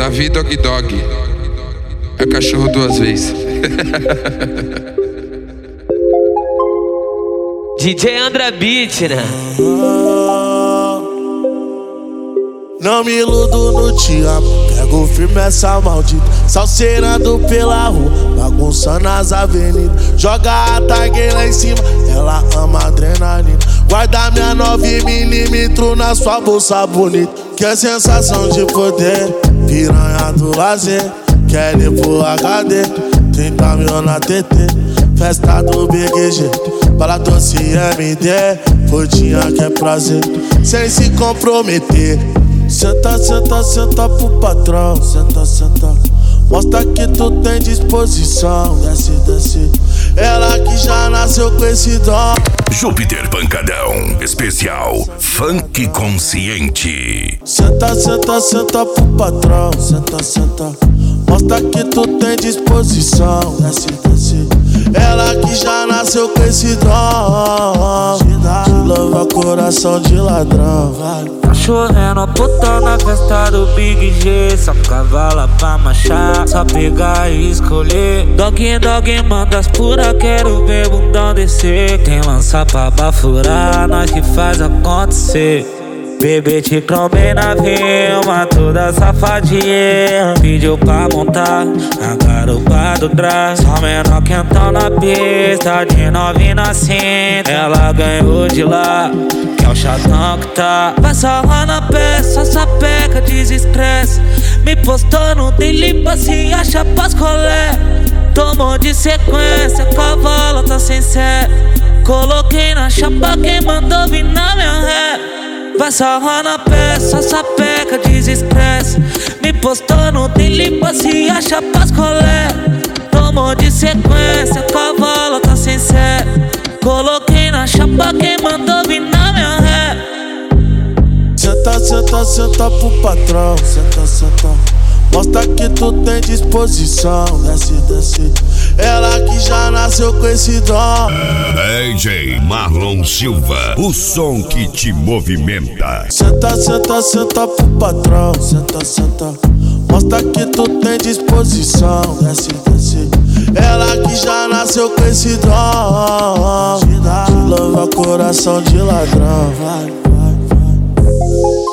Davi Dog Dog. É cachorro duas vezes. DJ André Beat, né? Não me iludo no te amo, pego firme essa maldita, salseirando pela rua, bagunçando as avenidas. Joga a tag lá em cima, ela ama adrenalina. Guarda minha 9mm na sua bolsa bonita. Que é sensação de poder, piranha do lazer. Quer ir pro HD, 30 mil na TT. Festa do BGG, bala doce MD. Rodinha que é prazer, sem se comprometer. Senta, senta, senta pro patrão. Senta, senta, mostra que tu tem disposição. Desce, desce, ela que já nasceu com esse dom. Júpiter Pancadão, especial Funk Consciente. Senta, senta, senta pro patrão. Senta, senta, mostra que tu tem disposição. Desce, desce, ela que já nasceu com esse dom. Te louva coração de ladrão. Cachorrendo puta na festa do Big G. Só cavala pra marchar, só pegar e escolher. Dog, dog, manda as pura, quero ver bundão descer. Quem lança pra bafurar, nós que faz acontecer. Bebê te crombei na vilma, toda safadinha. Pediu pra montar a garupa do trás. Só menor quentão na pista, de novinha na cinta. Ela ganhou de lá, que é o chatão que tá. Vai salvar na peça, só sapeca, desestresse. Me postou no daily, se acha pras colé. Tomou de sequência, cavalo tá sem sério. Coloquei na chapa, quem mandou vir na minha ré. Vai salvar na peça, sapeca, desestresse. Me postou no daily, se acha pras colé. Tomou de sequência, cavalo tá sem sério. Coloquei na chapa, quem mandou vir na minha ré. Senta, senta, senta pro patrão. Senta, senta, mostra que tu tem disposição. Desce, desce, ela que já nasceu com esse dom. DJ Marlon Silva, o som que te movimenta. Senta, senta, senta pro patrão. Senta, senta, mostra que tu tem disposição. Desce, desce, ela que já nasceu com esse dom. Te louva coração de ladrão. Vai, vai, vai.